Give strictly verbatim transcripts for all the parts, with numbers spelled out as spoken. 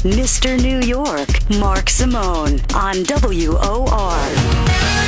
Mister New York, Mark Simone on W O R.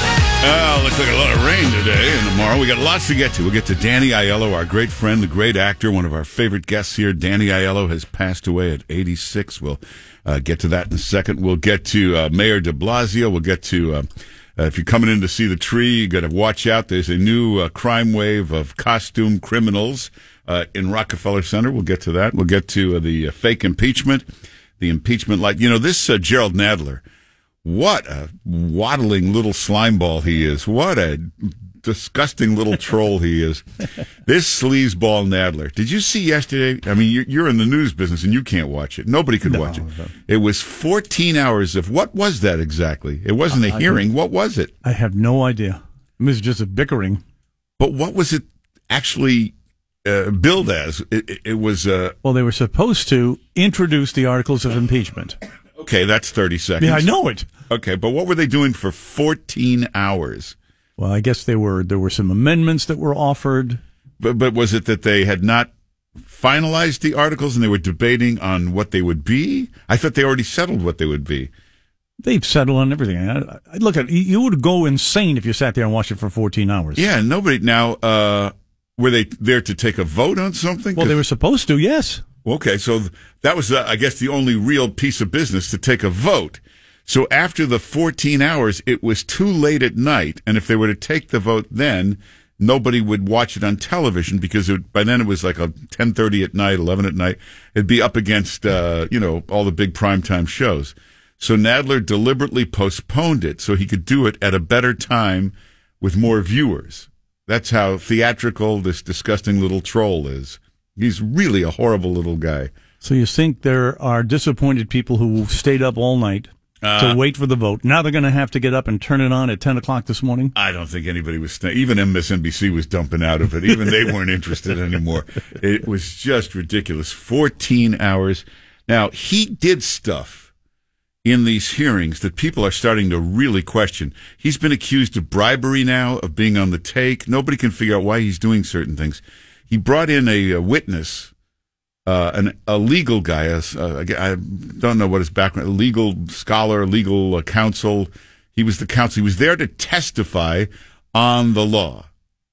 Uh, looks like a lot of rain today and tomorrow. We got lots to get to. We'll get to Danny Aiello, our great friend, the great actor, one of our favorite guests here. Danny Aiello has passed away at eighty-six. We'll uh, get to that in a second. We'll get to uh, Mayor de Blasio. We'll get to, uh, uh, if you're coming in to see the tree, you got to watch out. There's a new uh, crime wave of costume criminals uh, in Rockefeller Center. We'll get to that. We'll get to uh, the uh, fake impeachment, the impeachment light. You know, this uh, Gerald Nadler, what a waddling little slimeball he is. What a disgusting little troll he is. This sleazeball Nadler. Did you see yesterday? I mean, you're, you're in the news business and you can't watch it. Nobody could no, watch it. No. It was fourteen hours of, what was that exactly? It wasn't a I, hearing. I what was it? I have no idea. It was just a bickering. But what was it actually uh, billed as? It, it, it was... Uh, well, they were supposed to introduce the articles of impeachment. Okay, that's thirty seconds. Yeah, I know it. Okay, but what were they doing for fourteen hours? Well, I guess they were. There were some amendments that were offered. But but was it that they had not finalized the articles and they were debating on what they would be? I thought they already settled what they would be. They've settled on everything. I, I, look at you would go insane if you sat there and watched it for fourteen hours. Yeah, nobody. Now, uh, were they there to take a vote on something? Well, they were supposed to. Yes. Okay, so that was, uh, I guess, the only real piece of business to take a vote. So after the fourteen hours, it was too late at night, and if they were to take the vote then, nobody would watch it on television because it, by then it was like a ten thirty at night, eleven at night. It'd be up against, uh, you know, all the big primetime shows. So Nadler deliberately postponed it so he could do it at a better time with more viewers. That's how theatrical this disgusting little troll is. He's really a horrible little guy. So you think there are disappointed people who stayed up all night uh, to wait for the vote. Now they're going to have to get up and turn it on at ten o'clock this morning? I don't think anybody was... St- even M S N B C was dumping out of it. Even they weren't interested anymore. It was just ridiculous. fourteen hours. Now, he did stuff in these hearings that people are starting to really question. He's been accused of bribery now, of being on the take. Nobody can figure out why he's doing certain things. He brought in a, a witness, uh, an, a legal guy, a, uh, I don't know what his background, a legal scholar, a legal uh, counsel. He was the counsel. He was there to testify on the law,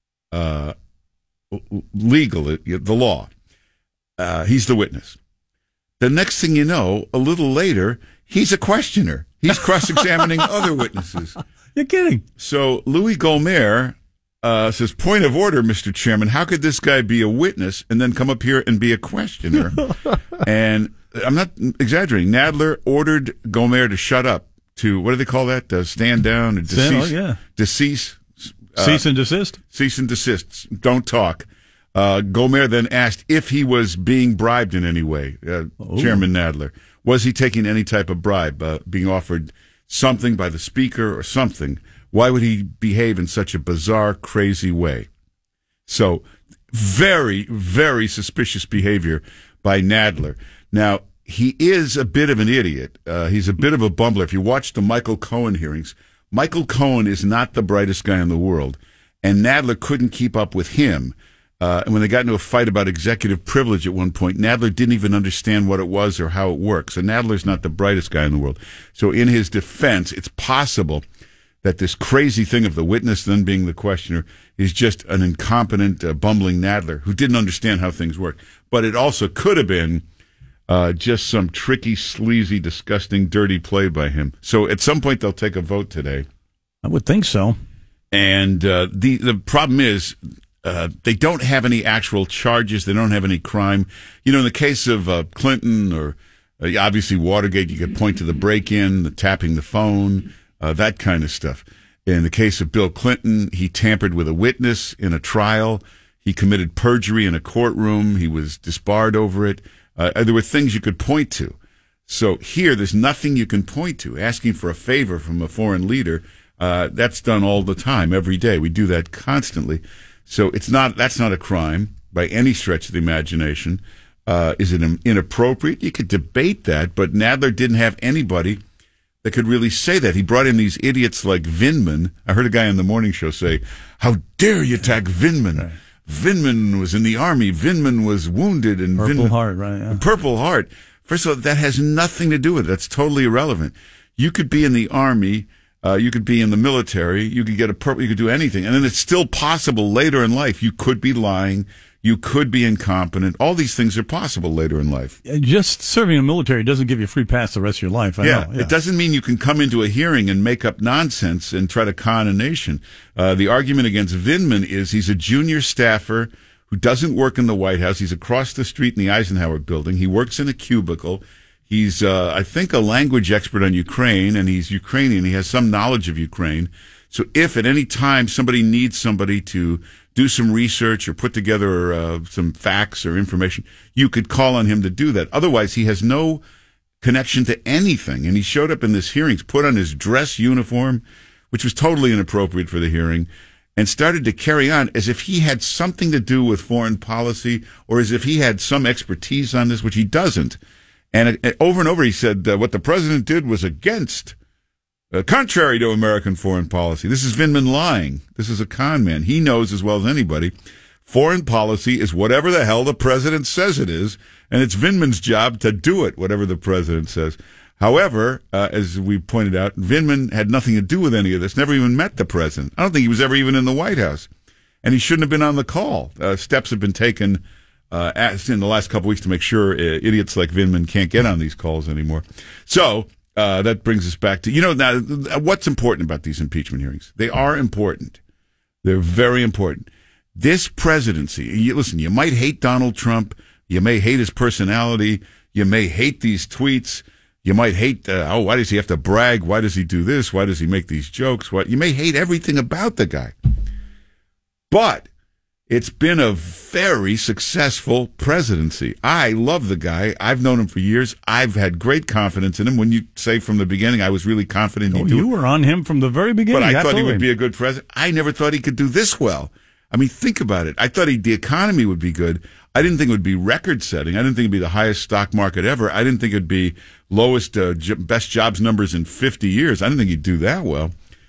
uh, legal, the law. Uh, he's the witness. The next thing you know, a little later, he's a questioner. He's cross-examining other witnesses. You're kidding. So Louis Gohmert uh, says, point of order, Mister Chairman, how could this guy be a witness and then come up here and be a questioner? And I'm not exaggerating. Nadler ordered Gohmert to shut up, to, what do they call that? Uh, stand down, or decease, stand, oh, yeah. decease. Uh, cease and desist? Cease and desist. Don't talk. Uh, Gohmert then asked if he was being bribed in any way, uh, Chairman Nadler. Was he taking any type of bribe, uh, being offered something by the speaker or something? Why would he behave in such a bizarre, crazy way? So, very, very suspicious behavior by Nadler. Now, he is a bit of an idiot. Uh, he's a bit of a bumbler. If you watch the Michael Cohen hearings, Michael Cohen is not the brightest guy in the world, and Nadler couldn't keep up with him. Uh, and when they got into a fight about executive privilege at one point, Nadler didn't even understand what it was or how it works. So Nadler's not the brightest guy in the world. So in his defense, it's possible that this crazy thing of the witness then being the questioner is just an incompetent, uh, bumbling Nadler who didn't understand how things work. But it also could have been uh, just some tricky, sleazy, disgusting, dirty play by him. So at some point they'll take a vote today. I would think so. And uh, the the problem is... Uh, they don't have any actual charges. They don't have any crime. You know, in the case of uh, Clinton or uh, obviously Watergate, you could point to the break-in, the tapping the phone, uh, that kind of stuff. In the case of Bill Clinton, he tampered with a witness in a trial. He committed perjury in a courtroom. He was disbarred over it. Uh, there were things you could point to. So here, there's nothing you can point to. Asking for a favor from a foreign leader, uh, that's done all the time, every day. We do that constantly. So it's not, that's not a crime by any stretch of the imagination. Uh, is it inappropriate? You could debate that, but Nadler didn't have anybody that could really say that. He brought in these idiots like Vindman. I heard a guy on the morning show say, how dare you attack Vindman? Right. Vindman was in the army. Vindman was wounded. And Purple Vindman, Heart, right? Yeah. Purple Heart. First of all, that has nothing to do with it. That's totally irrelevant. You could be in the Army, uh, you could be in the military, you could get a purple, you could do anything. And then it's still possible later in life. You could be lying. You could be incompetent. All these things are possible later in life. Just serving in the military doesn't give you a free pass the rest of your life. I yeah, know. yeah, it doesn't mean you can come into a hearing and make up nonsense and try to con a nation. Uh, the argument against Vindman is he's a junior staffer who doesn't work in the White House. He's across the street in the Eisenhower building. He works in a cubicle. He's, uh, I think, a language expert on Ukraine, and he's Ukrainian. He has some knowledge of Ukraine. So if at any time somebody needs somebody to do some research or put together uh, some facts or information, you could call on him to do that. Otherwise, he has no connection to anything. And he showed up in this hearing, put on his dress uniform, which was totally inappropriate for the hearing, and started to carry on as if he had something to do with foreign policy or as if he had some expertise on this, which he doesn't. And uh, over and over he said uh, what the president did was against Uh, contrary to American foreign policy. This is Vindman lying. This is a con man. He knows as well as anybody, foreign policy is whatever the hell the president says it is, and it's Vindman's job to do it, whatever the president says. However, uh, as we pointed out, Vindman had nothing to do with any of this, never even met the president. I don't think he was ever even in the White House, and he shouldn't have been on the call. Uh, steps have been taken uh, in the last couple weeks to make sure uh, idiots like Vindman can't get on these calls anymore. So, Uh, that brings us back to, you know, now, what's important about these impeachment hearings? They are important. They're very important. This presidency, you, listen, you might hate Donald Trump. You may hate his personality. You may hate these tweets. You might hate, uh, oh, why does he have to brag? Why does he do this? Why does he make these jokes? What? You may hate everything about the guy. But it's been a very successful presidency. I love the guy. I've known him for years. I've had great confidence in him. When you say from the beginning, I was really confident he'd oh, do you it. were on him from the very beginning. But I Absolutely. thought he would be a good president. I never thought he could do this well. I mean, think about it. I thought he, the economy would be good. I didn't think it would be record-setting. I didn't think it would be the highest stock market ever. I didn't think it would be lowest, uh, j- best jobs numbers in fifty years. I didn't think he'd do that well.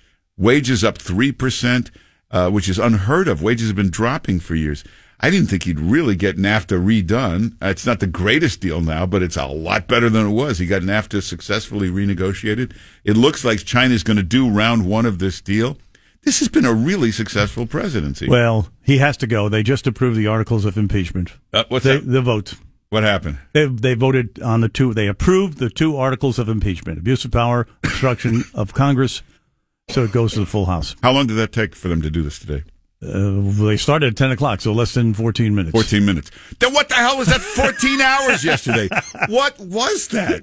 Wages up three percent, uh, which is unheard of. Wages have been dropping for years. I didn't think he'd really get NAFTA redone. It's not the greatest deal now, but it's a lot better than it was. He got NAFTA successfully renegotiated. It looks like China's going to do round one of this deal. This has been a really successful presidency. Well, he has to go. They just approved the articles of impeachment. Uh, what's they, that? The vote. What happened? They they voted on the two. They approved the two articles of impeachment: abuse of power, obstruction of Congress. So it goes to the full House. How long did that take for them to do this today? Uh, they started at ten o'clock, so less than fourteen minutes. fourteen minutes. Then what the hell was that fourteen hours yesterday? What was that?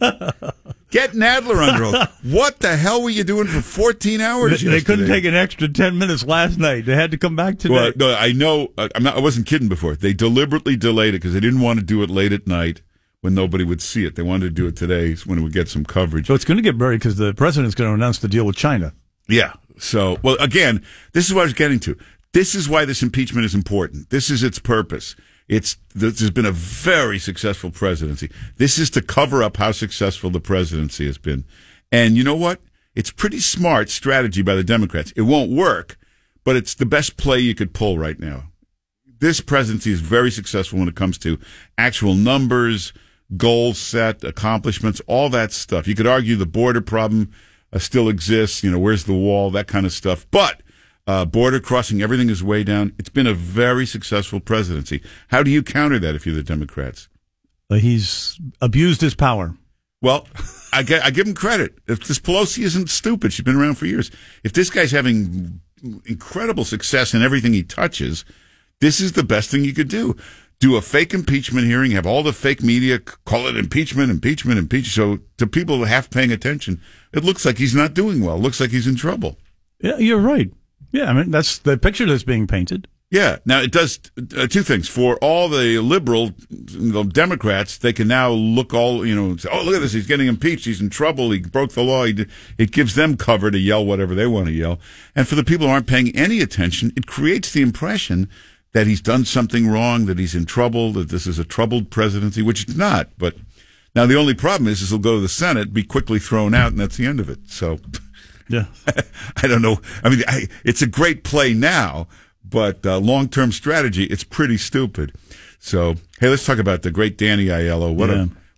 Get Nadler under oath. What the hell were you doing for fourteen hours They, yesterday? they couldn't take an extra ten minutes last night. They had to come back today. Well, no, I know. Uh, I'm not, I wasn't kidding before. They deliberately delayed it because they didn't want to do it late at night when nobody would see it. They wanted to do it today when it would get some coverage. So it's going to get buried because the president's going to announce the deal with China. Yeah. So, well, again, this is what I was getting to. This is why this impeachment is important. This is its purpose. It's this has been a very successful presidency. This is to cover up how successful the presidency has been. And you know what? It's pretty smart strategy by the Democrats. It won't work, but it's the best play you could pull right now. This presidency is very successful when it comes to actual numbers, goals set, accomplishments, all that stuff. You could argue the border problem uh, still exists. You know, where's the wall, that kind of stuff. But Uh, border crossing, everything is way down. It's been a very successful presidency. How do you counter that if you're the Democrats? Uh, he's abused his power. Well, I, I give him credit. If this Pelosi isn't stupid, she's been around for years. If this guy's having incredible success in everything he touches, this is the best thing you could do. Do a fake impeachment hearing, have all the fake media call it impeachment, impeachment, impeachment. So to people half paying attention, it looks like he's not doing well. It looks like he's in trouble. Yeah, you're right. Yeah, I mean, that's the picture that's being painted. Yeah. Now, it does uh, two things. For all the liberal the Democrats, they can now look all, you know, say, oh, look at this. He's getting impeached. He's in trouble. He broke the law. He did. It gives them cover to yell whatever they want to yell. And for the people who aren't paying any attention, it creates the impression that he's done something wrong, that he's in trouble, that this is a troubled presidency, which it's not. But now the only problem is, is he'll go to the Senate, be quickly thrown out, and that's the end of it. So... Yeah, I don't know. I mean, I, it's a great play now, but uh, long-term strategy, it's pretty stupid. So, hey, let's talk about the great Danny Aiello. What yeah. a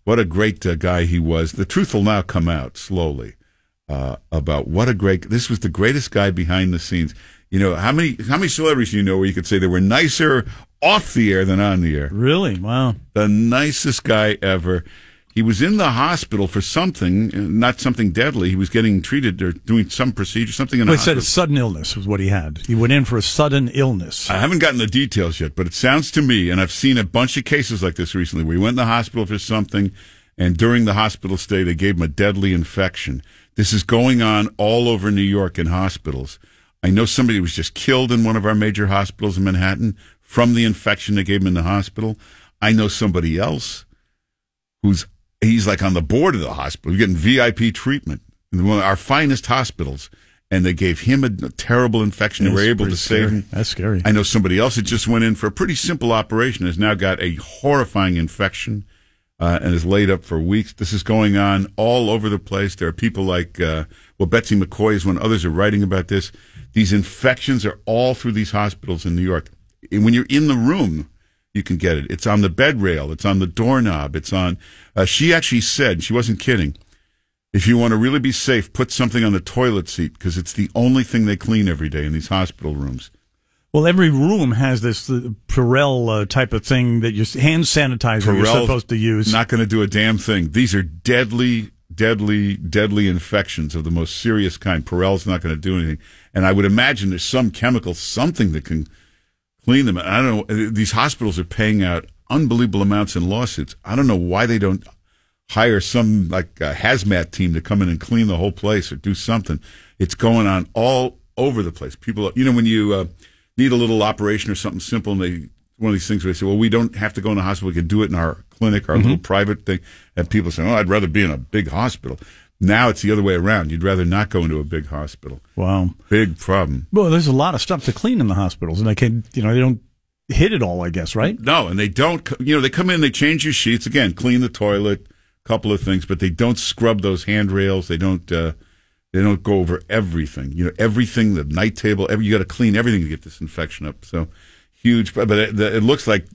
what a great uh, guy he was. The truth will now come out slowly uh, about what a great. This was the greatest guy behind the scenes. You know, how many how many celebrities do you know where you could say they were nicer off the air than on the air? Really? Wow. The nicest guy ever. He was in the hospital for something, not something deadly. He was getting treated or doing some procedure, something in the Well, he hospital. said a sudden illness was what he had. He went in for a sudden illness. I haven't gotten the details yet, but it sounds to me, and I've seen a bunch of cases like this recently, where he went in the hospital for something, and during the hospital stay, they gave him a deadly infection. This is going on all over New York in hospitals. I know somebody was just killed in one of our major hospitals in Manhattan from the infection they gave him in the hospital. I know somebody else who's he's like on the board of the hospital. He's getting V I P treatment in one of our finest hospitals, and they gave him a, a terrible infection. They were able to save him. That's scary. I know somebody else that just went in for a pretty simple operation, has now got a horrifying infection uh, and is laid up for weeks. This is going on all over the place. There are people like, uh, well, Betsy McCoy is one. Others are writing about this. These infections are all through these hospitals in New York. And when you're in the room, you can get it. It's on the bed rail. It's on the doorknob. It's on. Uh, she actually said, she wasn't kidding, if you want to really be safe, put something on the toilet seat, because it's the only thing they clean every day in these hospital rooms. Well, every room has this uh, Purell uh, type of thing that you hand sanitizer Purell, you're supposed to use. Not going to do a damn thing. These are deadly, deadly, deadly infections of the most serious kind. Purell's not going to do anything. And I would imagine there's some chemical, something that can clean them. I don't know. These hospitals are paying out unbelievable amounts in lawsuits. I don't know why they don't hire some like a hazmat team to come in and clean the whole place or do something. It's going on all over the place. People, you know, when you uh, need a little operation or something simple, and they one of these things where they say, well, we don't have to go in the hospital. We can do it in our clinic, our mm-hmm. little private thing. And people say, oh, I'd rather be in a big hospital. Now it's the other way around. You'd rather not go into a big hospital. Wow. Big problem. Well, there's a lot of stuff to clean in the hospitals, and they can, you know, they don't hit it all, I guess, right? No, and they don't, you know, they come in, they change your sheets, again, clean the toilet, couple of things, but they don't scrub those handrails. They don't, uh, they don't go over everything. You know, everything, the night table, every, you got to clean everything to get this infection up. So huge, but it, it looks like,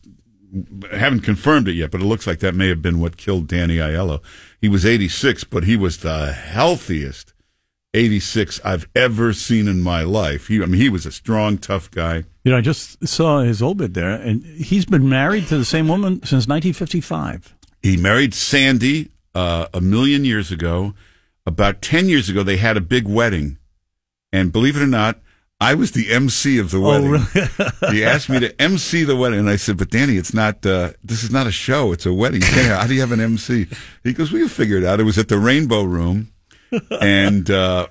I haven't confirmed it yet, but it looks like that may have been what killed Danny Aiello. He was eighty-six, but he was the healthiest eighty-six I've ever seen in my life. He, I mean, he was a strong, tough guy. You know, I just saw his obit there, and he's been married to the same woman since nineteen fifty-five. He married Sandy uh, a million years ago. About ten years ago, they had a big wedding. And believe it or not, I was the M C of the wedding. Oh, really? He asked me to M C the wedding, and I said, but Danny, it's not, uh, this is not a show, it's a wedding. You can't have, how do you have an M C? He goes, we'll figure it out. It was at the Rainbow Room, and uh,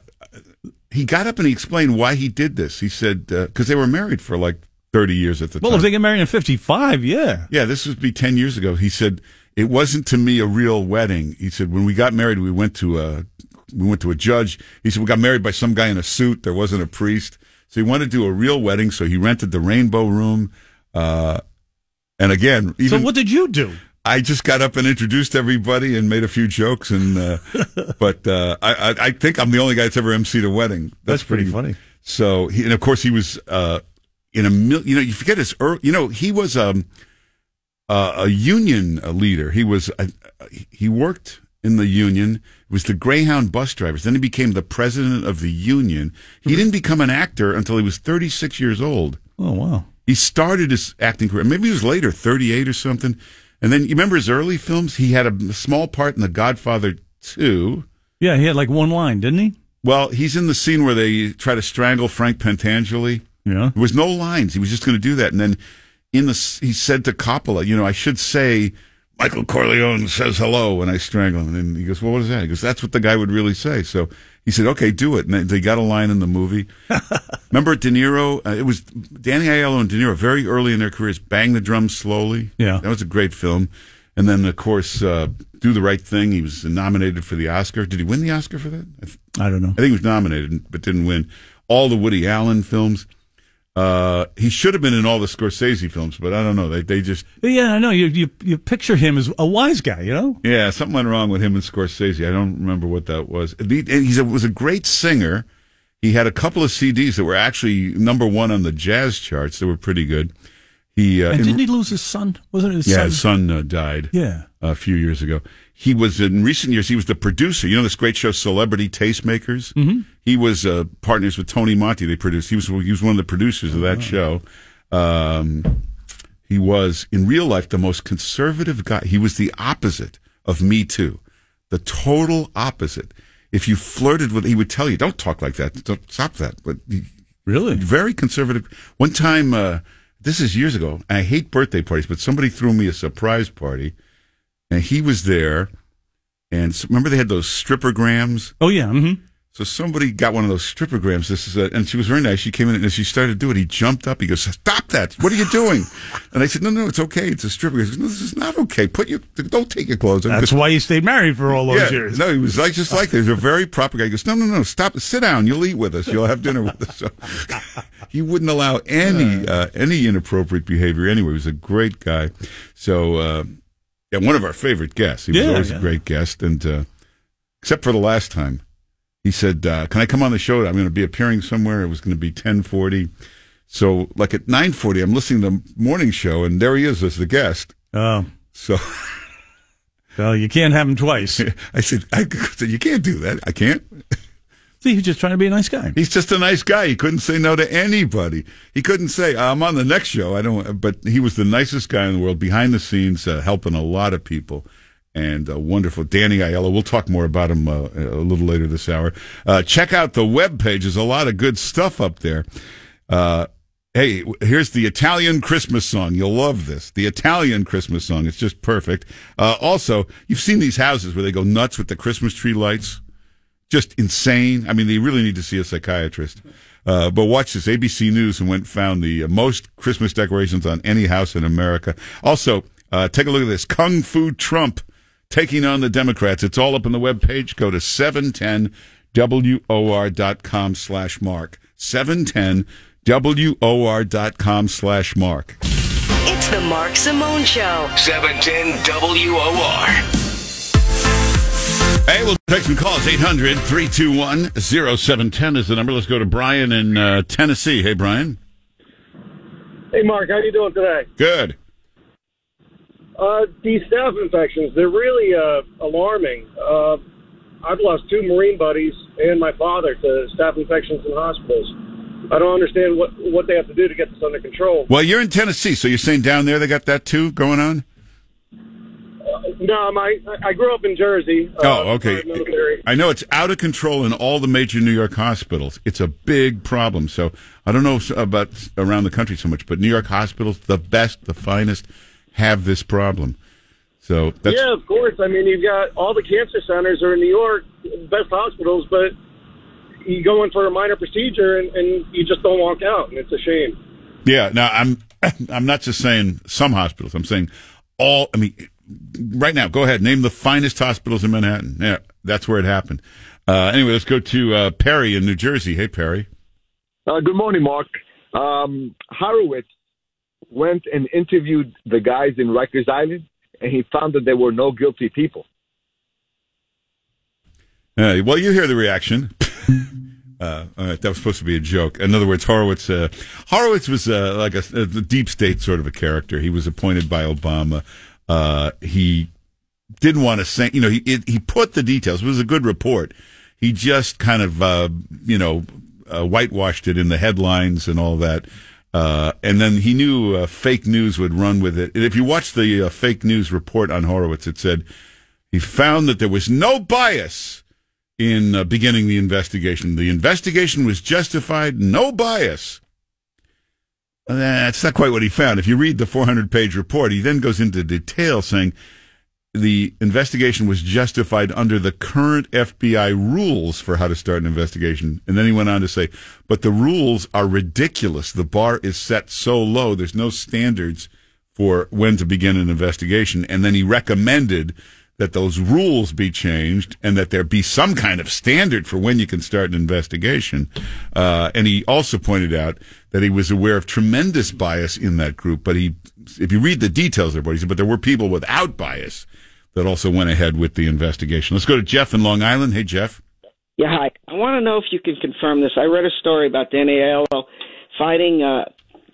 he got up and he explained why he did this. He said, because uh, they were married for like thirty years at the well, time. Well, if they get married in fifty-five, yeah. Yeah, this would be ten years ago. He said, it wasn't to me a real wedding. He said, when we got married, we went to a, we went to a judge. He said, we got married by some guy in a suit. There wasn't a priest. So he wanted to do a real wedding, so he rented the Rainbow Room. Uh, and again, even, so what did you do? I just got up and introduced everybody and made a few jokes. And uh, but uh, I, I think I'm the only guy that's ever emceed a wedding. That's, that's pretty, pretty funny. So he, and of course he was uh, in a mil- you know you forget his early, you know he was um, uh, a union leader. He was uh, he worked in the union. It was the Greyhound bus drivers. Then he became the president of the union. He didn't become an actor until he was thirty-six years old. Oh, wow. He started his acting career. Maybe he was later, thirty-eight or something. And then you remember his early films? He had a small part in The Godfather two. Yeah, he had like one line, didn't he? Well, he's in the scene where they try to strangle Frank Pentangeli. Yeah. There was no lines. He was just going to do that. And then in the he said to Coppola, you know, I should say, Michael Corleone says hello when I strangle him. And he goes, well, what is that? He goes, that's what the guy would really say. So he said, okay, do it. And they got a line in the movie. Remember De Niro? Uh, it was Danny Aiello and De Niro very early in their careers, Bang the Drum Slowly. Yeah. That was a great film. And then, of course, uh, Do the Right Thing. He was nominated for the Oscar. Did he win the Oscar for that? I, th- I don't know. I think he was nominated, but didn't win. All the Woody Allen films. Uh, he should have been in all the Scorsese films, but I don't know. They they just yeah, I know. You you you picture him as a wise guy, you know? Yeah, something went wrong with him and Scorsese. I don't remember what that was. He he's a, was a great singer. He had a couple of C Ds that were actually number one on the jazz charts. They were pretty good. He uh, and in, didn't he lose his son? Wasn't it his yeah, son? his son uh, died. Yeah. A few years ago. He was, in recent years, he was the producer. You know this great show, Celebrity Tastemakers? Mm-hmm. He was uh, partners with Tony Monti. They produced. He was he was one of the producers of that oh. show. Um, he was, in real life, the most conservative guy. He was the opposite of Me Too. The total opposite. If you flirted with, he would tell you, don't talk like that. Don't stop that. But he, Really? Very conservative. One time, uh, this is years ago, I hate birthday parties, but somebody threw me a surprise party. And he was there, and so, remember they had those strippergrams? Oh, yeah. Mm-hmm. So somebody got one of those strippergrams. This is a, and she was very nice. She came in, and as she started to do it, he jumped up. He goes, "Stop that! What are you doing?" And I said, "No, no, it's okay. It's a stripper." He goes, "No, this is not okay. Put your, don't take your clothes off." That's why you stayed married for all those yeah, years. No, he was like just like that. He was a very proper guy. He goes, "No, no, no, stop. Sit down. You'll eat with us. You'll have dinner with us." So he wouldn't allow any uh, any inappropriate behavior anyway. He was a great guy. So. Uh, Yeah, one of our favorite guests. He was yeah, always yeah. a great guest, and uh, except for the last time, he said, uh, "Can I come on the show? I'm going to be appearing somewhere." It was going to be ten forty, so like at nine forty, I'm listening to the morning show, and there he is as the guest. Oh, so well, you can't have him twice. I said, "I said you can't do that. I can't." See, he's just trying to be a nice guy. He's just a nice guy. He couldn't say no to anybody. He couldn't say, "I'm on the next show." I don't. But he was the nicest guy in the world, behind the scenes, uh, helping a lot of people, and uh, wonderful. Danny Aiello. We'll talk more about him uh, a little later this hour. Uh, check out the webpage. There's a lot of good stuff up there. Uh, hey, here's the Italian Christmas song. You'll love this. The Italian Christmas song. It's just perfect. Uh, also, you've seen these houses where they go nuts with the Christmas tree lights. Just insane. I mean, they really need to see a psychiatrist. Uh, but watch this. A B C News went and found the uh, most Christmas decorations on any house in America. Also, uh, take a look at this. Kung Fu Trump taking on the Democrats. It's all up on the webpage. Go to seven ten W O R dot com slash mark. seven ten W O R dot com slash mark. It's the Mark Simone Show. seven ten W O R. Hey, we'll take some calls. eight hundred, three two one, oh seven one oh is the number. Let's go to Brian in uh, Tennessee. Hey, Brian. Hey, Mark. How you doing today? Good. Uh, these staph infections, they're really uh, alarming. Uh, I've lost two Marine buddies and my father to staph infections in hospitals. I don't understand what, what they have to do to get this under control. Well, you're in Tennessee, so you're saying down there they got that too going on? No, my I grew up in Jersey. Uh, oh, okay. I know it's out of control in all the major New York hospitals. It's a big problem. So I don't know about around the country so much, but New York hospitals, the best, the finest, have this problem. So that's, yeah, of course. I mean, you've got all the cancer centers are in New York, best hospitals, but you go in for a minor procedure and, and you just don't walk out, and it's a shame. Yeah. Now I'm I'm not just saying some hospitals. I'm saying all. I mean. Right now, go ahead. Name the finest hospitals in Manhattan. Yeah, that's where it happened. Uh, anyway, let's go to uh, Perry in New Jersey. Hey, Perry. Uh, good morning, Mark. Um, Horowitz went and interviewed the guys in Rikers Island, and he found that there were no guilty people. Uh, well, you hear the reaction. Uh, all right, that was supposed to be a joke. In other words, Horowitz, uh, Horowitz was uh, like a, a deep state sort of a character. He was appointed by Obama. Uh, he didn't want to say, you know, he it, he put the details. It was a good report. He just kind of, uh, you know, uh, whitewashed it in the headlines and all that. Uh, and then he knew uh, fake news would run with it. And if you watch the uh, fake news report on Horowitz, it said he found that there was no bias in uh, beginning the investigation. The investigation was justified, no bias. That's not quite what he found. If you read the four hundred page report, he then goes into detail saying the investigation was justified under the current F B I rules for how to start an investigation. And then he went on to say, but the rules are ridiculous. The bar is set so low. There's no standards for when to begin an investigation. And then he recommended that those rules be changed and that there be some kind of standard for when you can start an investigation. Uh, and he also pointed out that he was aware of tremendous bias in that group. But he, if you read the details there, he said, but there were people without bias that also went ahead with the investigation. Let's go to Jeff in Long Island. Hey, Jeff. Yeah, hi. I want to know if you can confirm this. I read a story about Danny Aiello fighting uh,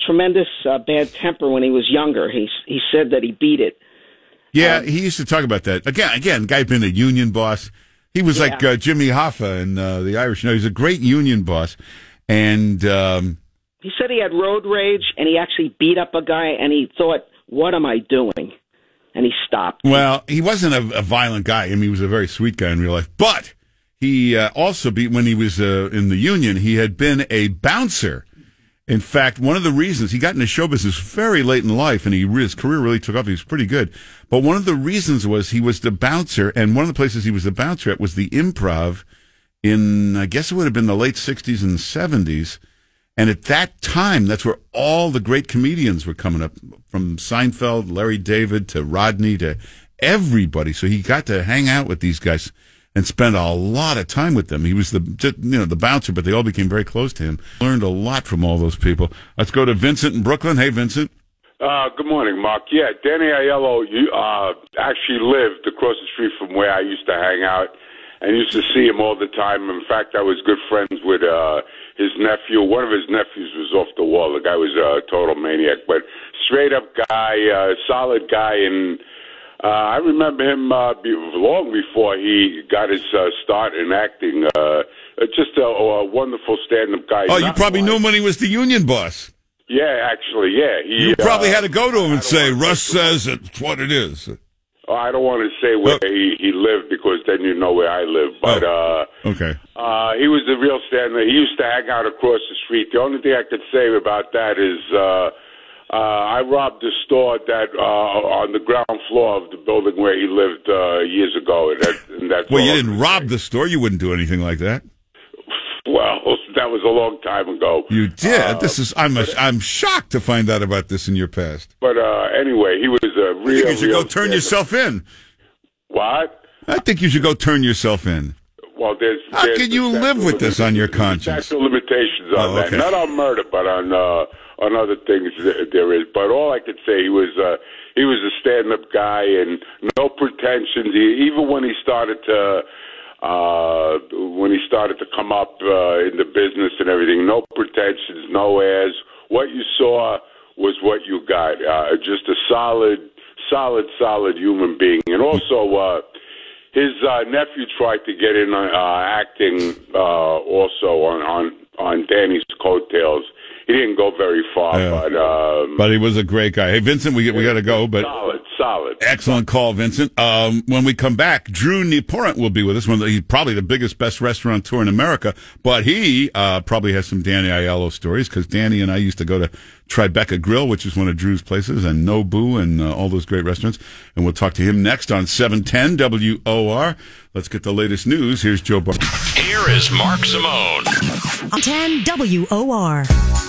tremendous uh, bad temper when he was younger. He he said that he beat it. Yeah, um, he used to talk about that. Again, again, guy's been a union boss. He was Yeah. like uh, Jimmy Hoffa in uh, The Irish. No, he's a great union boss. And um, he said he had road rage, and he actually beat up a guy, and he thought, what am I doing? And he stopped. well, he wasn't a, a violent guy. I mean, he was a very sweet guy in real life. But he uh, also, be, when he was uh, in the union, he had been a bouncer. In fact, one of the reasons he got into show business very late in life, and he, his career really took off. He was pretty good. But one of the reasons was he was the bouncer, and one of the places he was the bouncer at was the Improv in, I guess it would have been the late sixties and seventies. And at that time, that's where all the great comedians were coming up, from Seinfeld, Larry David, to Rodney, to everybody. So he got to hang out with these guys and spent a lot of time with them. He was the, just, you know, the bouncer, but they all became very close to him. Learned a lot from all those people. Let's go to Vincent in Brooklyn. Hey, Vincent. Uh, good morning, Mark. Yeah, Danny Aiello you, uh, actually lived across the street from where I used to hang out and used to see him all the time. In fact, I was good friends with uh, his nephew. One of his nephews was off the wall. The guy was a total maniac, but straight-up guy, uh, solid guy, and Uh, I remember him uh, be, long before he got his uh, start in acting. Uh, just a, a wonderful stand-up guy. Oh, you Not probably like, knew him when he was the union boss. Yeah, actually, yeah. He, You probably uh, had to go to him and say, wanna- Russ says it's what it is. Oh, I don't want to say where Oh. he, he lived because then you know where I live. But Oh. uh, Okay. uh, he was a real stand-up. He used to hang out across the street. The only thing I could say about that is uh, uh, I robbed a store that uh, on the ground floor of the building where he lived uh, years ago. And, that, and that's Well, all you I didn't can rob say. the store. You wouldn't do anything like that. Well, that was a long time ago. You did. Uh, this is. I'm. A, I'm shocked to find out about this in your past. But uh, anyway, he was a I real. think you should real go turn stand-up. yourself in. What? I think you should go turn yourself in. Well, there's. How there's can you the live statute with of this on your limitations- conscience? statute of limitations on Oh, that. okay. Not on murder, but on uh, on other things that there is. But all I could say, he was uh, he was a stand-up guy and no pretensions. He, even when he started to uh, when he started to come up uh, in the business and everything, no pretensions, no airs. What you saw was what you got. Uh, just a solid, solid, solid human being, and also. Uh, His uh, nephew tried to get in uh, acting uh, also on, on, on Danny's coattails. He didn't go very far, Yeah. but um, But he was a great guy. Hey, Vincent, we we got to go. But solid, solid. excellent call, Vincent. Um, when we come back, Drew Nieporent will be with us. One of the, he's probably the biggest, best restaurateur in America. But he uh, probably has some Danny Aiello stories because Danny and I used to go to Tribeca Grill, which is one of Drew's places, and Nobu, and uh, all those great restaurants. And we'll talk to him next on seven ten W O R. Let's get the latest news. Here's Joe Bar. Here is Mark Simone. On ten W O R.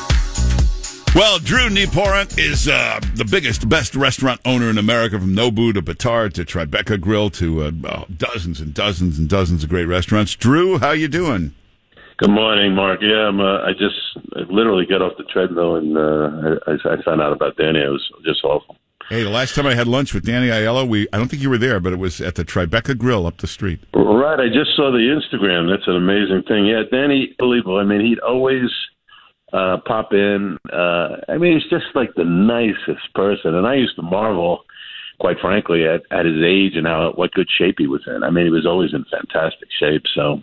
Well, Drew Nieporent is uh, the biggest, best restaurant owner in America, from Nobu to Batard to Tribeca Grill to uh, oh, dozens and dozens and dozens of great restaurants. Drew, how you doing? Good morning, Mark. Yeah, I'm, uh, I just I literally got off the treadmill and uh, I, I found out about Danny. It was just awful. Hey, the last time I had lunch with Danny Aiello, we I don't think you were there, but it was at the Tribeca Grill up the street. Right, I just saw the Instagram. That's an amazing thing. Yeah, Danny, unbelievable. I mean, he'd always uh, pop in. Uh, I mean, he's just like the nicest person. And I used to marvel, quite frankly, at, at his age and how what good shape he was in. I mean, he was always in fantastic shape. So,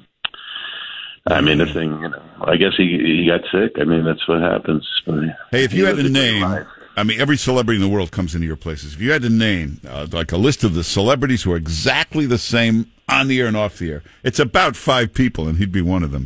I mean, the thing, you know, I guess he he got sick. I mean, that's what happens. Hey, if you He had lived a a great name, life. I mean, every celebrity in the world comes into your places. If you had to name, uh, like a list of the celebrities who are exactly the same on the air and off the air, it's about five people, and he'd be one of them.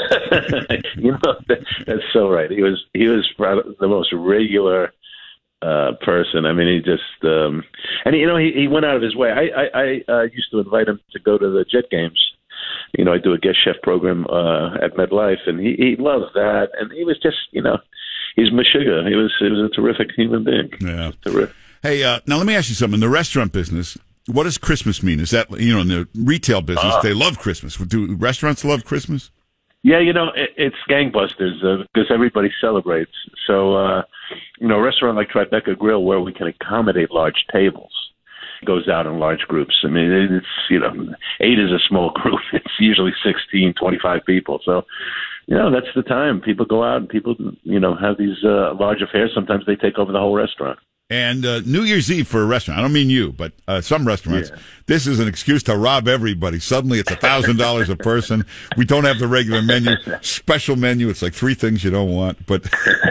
You know, that, that's so right. He was he was probably the most regular uh, person. I mean, he just um, and you know he, he went out of his way. I I, I uh, used to invite him to go to the Jet games. You know, I do a guest chef program uh, at MetLife, and he he loved that. And he was just, you know, he's Meshuggah. He was he was a terrific human being. Yeah. Terrific. Hey, uh, now let me ask you something. In the restaurant business, what does Christmas mean? Is that, you know, in the retail business, Uh. they love Christmas. Do restaurants love Christmas? Yeah, you know, it, it's gangbusters uh, because everybody celebrates. So, uh, you know, a restaurant like Tribeca Grill, where we can accommodate large tables, goes out in large groups. I mean, it's, you know, eight is a small group. It's usually sixteen, twenty-five people. So you know, that's the time. People go out and people, you know, have these uh, large affairs. Sometimes they take over the whole restaurant. And uh, New Year's Eve for a restaurant, I don't mean you, but uh, some restaurants, yeah. This is an excuse to rob everybody. Suddenly it's one thousand dollars a person. We don't have the regular menu. Special menu, it's like three things you don't want. But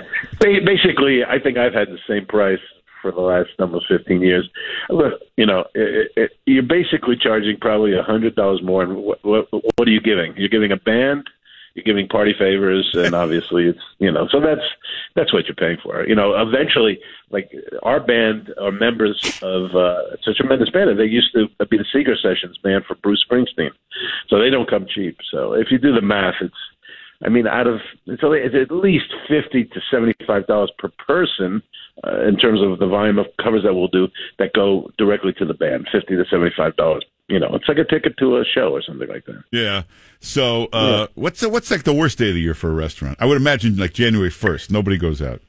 basically, I think I've had the same price for the last almost fifteen years. Look, you know, it, it, you're basically charging probably one hundred dollars more. And what, what, what are you giving? You're giving a band, you're giving party favors, and obviously it's, you know, so that's that's what you're paying for. You know, eventually, like our band are members of uh, it's a tremendous band. And they used to be the Seeger Sessions band for Bruce Springsteen, so they don't come cheap. So if you do the math, it's, I mean, out of it's, only, it's at least fifty to seventy-five dollars per person uh, in terms of the volume of covers that we'll do that go directly to the band. Fifty to seventy-five dollars. You know, it's like a ticket to a show or something like that. Yeah. So, uh, yeah. what's the, what's like the worst day of the year for a restaurant? I would imagine like January first. Nobody goes out.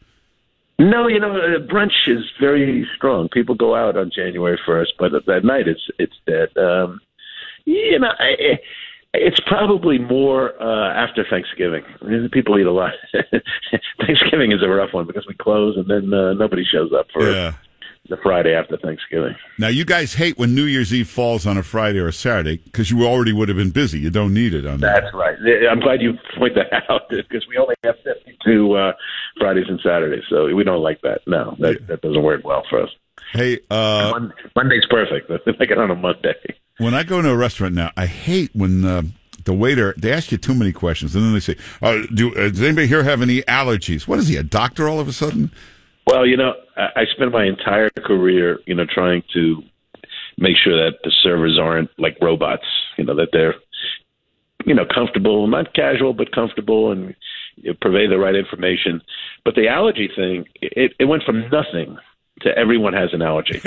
No, you know, uh, brunch is very strong. People go out on January first, but at that night it's it's dead. Um, you know, I, it's probably more uh, after Thanksgiving. I mean, people eat a lot. Thanksgiving is a rough one because we close and then uh, nobody shows up for yeah. the Friday after Thanksgiving. Now, you guys hate when New Year's Eve falls on a Friday or a Saturday because you already would have been busy. You don't need it on that. That's right. I'm glad you point that out because we only have fifty-two uh, Fridays and Saturdays, so we don't like that. No, that, yeah. that doesn't work well for us. Hey, uh, Monday, Monday's perfect. Like it on a Monday. When I go to a restaurant now, I hate when uh, the waiter, they ask you too many questions, and then they say, uh, do, uh, does anybody here have any allergies? What is he, a doctor all of a sudden? Well, you know, I spent my entire career, you know, trying to make sure that the servers aren't like robots, you know, that they're, you know, comfortable, not casual, but comfortable and you know, purvey the right information. But the allergy thing, it, it went from nothing to everyone has an allergy.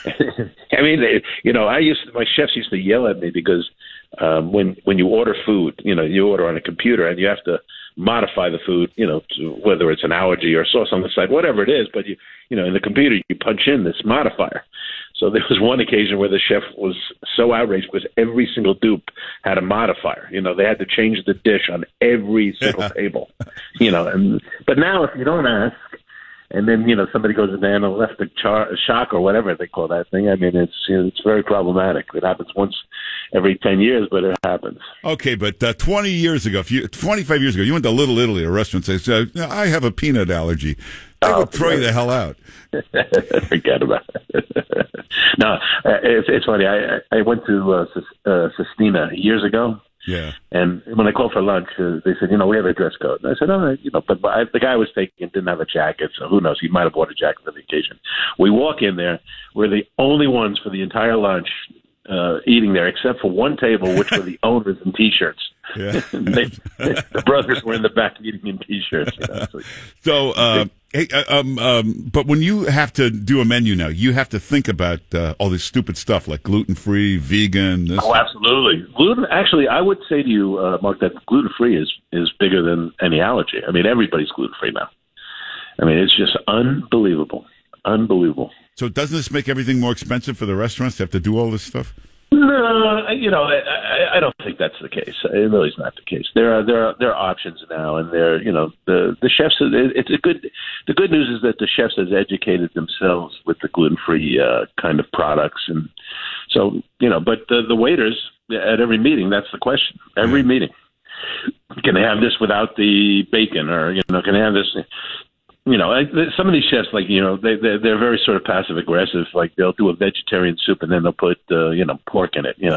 I mean, they, you know, I used to, my chefs used to yell at me because um, when when you order food, you know, you order on a computer and you have to modify the food, you know, to, whether it's an allergy or sauce on the side, whatever it is. But you, you know, in the computer you punch in this modifier. So there was one occasion where the chef was so outraged because every single dupe had a modifier. You know, they had to change the dish on every single table. You know, and but now if you don't ask. And then, you know, somebody goes in there and left a, char- a shock or whatever they call that thing. I mean, it's you know, it's very problematic. It happens once every ten years, but it happens. Okay, but uh, twenty years ago, if you, twenty-five years ago, you went to Little Italy, a restaurant, and said, I have a peanut allergy. They oh, would throw you the hell out. Forget about it. No, it's, it's funny. I, I went to uh, uh, Sistina years ago. Yeah. And when I called for lunch, uh, they said, you know, we have a dress code. And I said, oh, you know, but I, the guy I was taking didn't have a jacket, so who knows? He might have bought a jacket for the occasion. We walk in there. We're the only ones for the entire lunch uh, eating there, except for one table, which were the owners in T-shirts. Yeah. they, the brothers were in the back eating in T-shirts. You know, so, so uh, hey, uh, um, um, but when you have to do a menu now, you have to think about uh, all this stupid stuff like gluten-free, vegan. This oh, absolutely. Gluten. Actually, I would say to you, uh, Mark, that gluten-free is, is bigger than any allergy. I mean, everybody's gluten-free now. I mean, it's just unbelievable. Unbelievable. So doesn't this make everything more expensive for the restaurants to have to do all this stuff? No, you know, I, I don't think that's the case. It really is not the case. There are there are there are options now, and there, you know, the the chefs. It's a good. The good news is that the chefs has educated themselves with the gluten-free uh, kind of products, and so you know. But the, the waiters at every meeting, that's the question. Every yeah. meeting, can they have this without the bacon, or you know, can they have this? You know, some of these chefs, like, you know, they, they're, they're very sort of passive aggressive. Like, they'll do a vegetarian soup and then they'll put, uh, you know, pork in it. You know,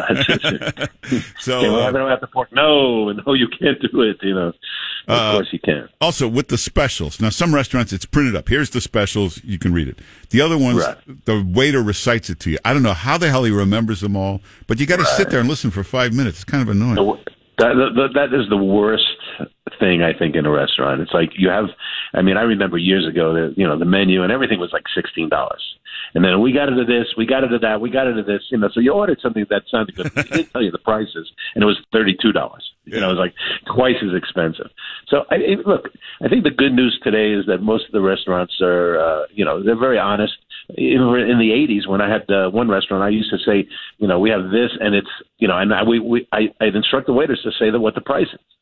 so okay, well, uh, I don't have the pork. No, no, you can't do it. You know, of uh, course you can. Also, with the specials. Now, some restaurants, it's printed up. Here's the specials. You can read it. The other ones, right. the waiter recites it to you. I don't know how the hell he remembers them all, but you got to right. sit there and listen for five minutes. It's kind of annoying. That, that, that is the worst thing, I think, in a restaurant. It's like you have, I mean, I remember years ago that, you know, the menu and everything was like sixteen dollars. And then we got into this, we got into that, we got into this, you know, so you ordered something that sounded good. They didn't tell you the prices, and it was thirty-two dollars. You know, it was like twice as expensive. So, I, it, look, I think the good news today is that most of the restaurants are, uh, you know, they're very honest. In, in the eighties, when I had uh, one restaurant, I used to say, you know, we have this, and it's, you know, and I, we, we, I, I'd instruct the waiters to say that what the price is.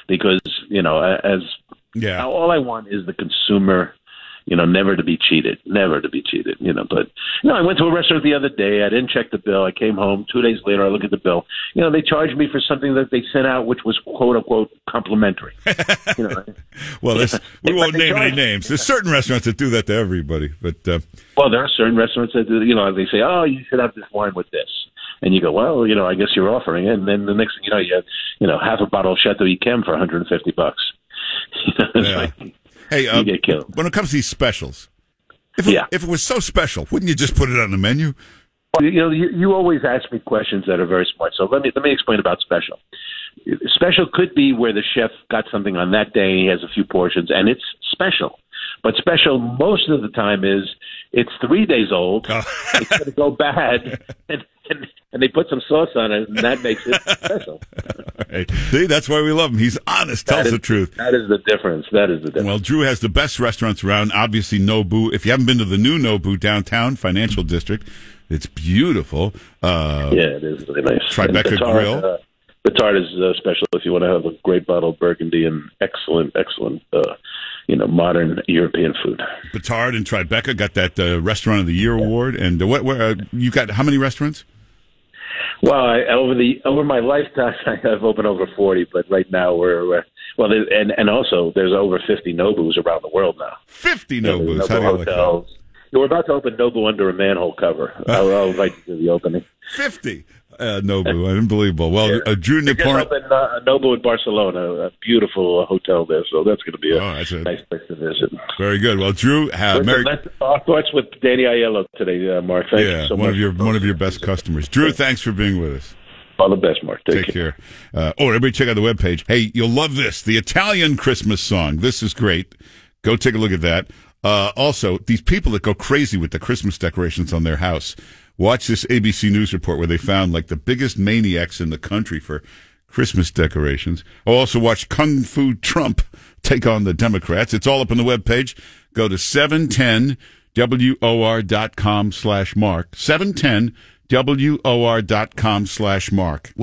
because, you know, as yeah, all I want is the consumer, you know, never to be cheated, never to be cheated, you know. But, you know, I went to a restaurant the other day. I didn't check the bill. I came home. Two days later, I look at the bill. You know, they charged me for something that they sent out, which was, quote, unquote, complimentary. You know, well, this, we won't name any charge- names. There's certain restaurants that do that to everybody. But uh, Well, there are certain restaurants that, do, you know, they say, oh, you should have this wine with this. And you go, well, you know, I guess you're offering it. And then the next thing you know, you have, you know, half a bottle of Chateau Yquem for one hundred fifty bucks. You know, it's Yeah. like, hey, uh, you get killed. when it comes to these specials, if it, Yeah. if it was so special, wouldn't you just put it on the menu? You know, you, you always ask me questions that are very smart. So let me let me explain about special. Special could be where the chef got something on that day. He has a few portions, and it's special. But special most of the time is it's three days old. Oh. It's going to go bad, and, and and they put some sauce on it, and that makes it special. Hey, see, that's why we love him. He's honest, tells That is- the truth. That is the difference. That is the difference. Well, Drew has the best restaurants around. Obviously, Nobu. If you haven't been to the new Nobu downtown Financial District, it's beautiful. Uh, yeah, it is really nice. Tribeca And Batard, Grill. Uh, Batard is uh, special if you want to have a great bottle of Burgundy and excellent, excellent, uh, you know, modern European food. Batard and Tribeca got that uh, Restaurant of the Year award. And uh, what? Where, uh, you got how many restaurants? Well, I, over the over my lifetime, I've opened over forty, but right now we're, we're well, there- and and also there's over fifty Nobus around the world now. Fifty You know, Nobus. there's How do Nobu you like that? hotels. We're about to open Nobu under a manhole cover. I'll, I'll invite you to the opening. Fifty. Uh, Nobu, unbelievable. Well, uh, Drew We just Napoleon. opened uh, Nobu in Barcelona, a beautiful uh, hotel there, so that's going to be a, Oh, that's a- nice place to visit. Very good. Well, Drew, uh, Listen, Merry, that's our thoughts with Danny Aiello today, uh, Mark. Thank yeah, you so one much. of your one of your best customers. Drew, thanks for being with us. All the best, Mark. Take, Take care. Uh, oh, everybody check out the webpage. Hey, you'll love this. The Italian Christmas song. This is great. Go take a look at that. Uh, also, these people that go crazy with the Christmas decorations on their house. Watch this A B C News report where they found like the biggest maniacs in the country for Christmas decorations. Oh, also watch Kung Fu Trump take on the Democrats. It's all up on the webpage. Go to seven ten W O R dot com slash Mark. seven ten W O R dot com slash Mark.